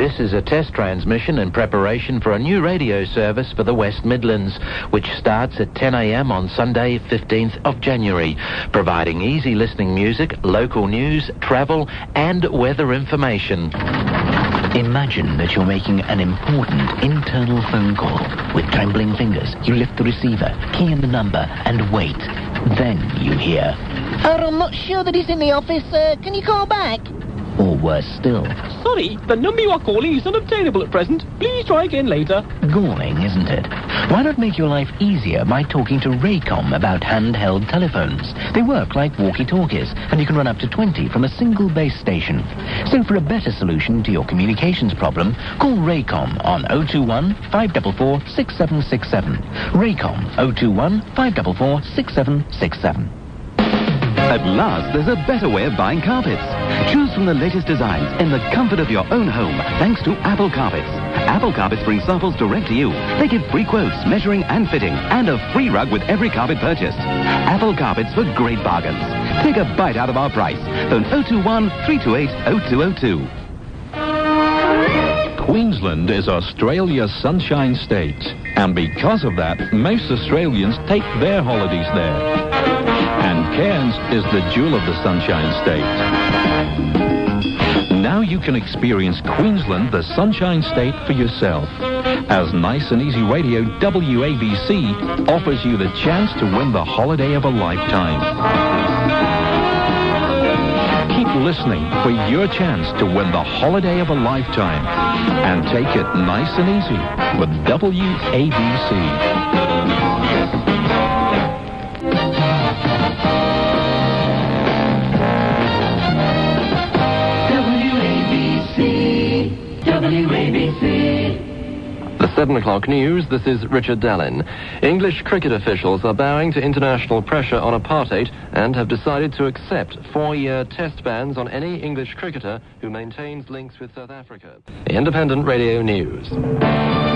This is a test transmission in preparation for a new radio service for the West Midlands, which starts at 10 a.m. on Sunday, 15th of January, providing easy listening music, local news, travel, and weather information. Imagine that you're making an important internal phone call. With trembling fingers, you lift the receiver, key in the number, and wait. Then you hear, I'm not sure that he's in the office. Can you call back? or worse still, Sorry, the number you are calling is unobtainable at present. Please try again later. galling, isn't it? Why not make your life easier by talking to Raycom about handheld telephones? They work like walkie-talkies, and you can run up to 20 from a single base station. So for a better solution to your communications problem, call Raycom on 021 544 6767. Raycom 021 544 6767. At last, there's a better way of buying carpets. Choose from the latest designs in the comfort of your own home, thanks to Apple Carpets. Apple Carpets bring samples direct to you. They give free quotes, measuring and fitting, and a free rug with every carpet purchased. Apple Carpets for great bargains. Take a bite out of our price. Phone 021 328 0202. Queensland is Australia's Sunshine State, and because of that, most Australians take their holidays there. And Cairns is the jewel of the Sunshine State. Now you can experience Queensland, the Sunshine State, for yourself, as Nice and Easy Radio WABC offers you the chance to win the holiday of a lifetime. Keep listening for your chance to win the holiday of a lifetime and take it nice and easy with WABC. The 7 o'clock news, this is Richard Dallin. English cricket officials are bowing to international pressure on apartheid and have decided to accept 4-year test bans on any English cricketer who maintains links with South Africa. The Independent Radio News.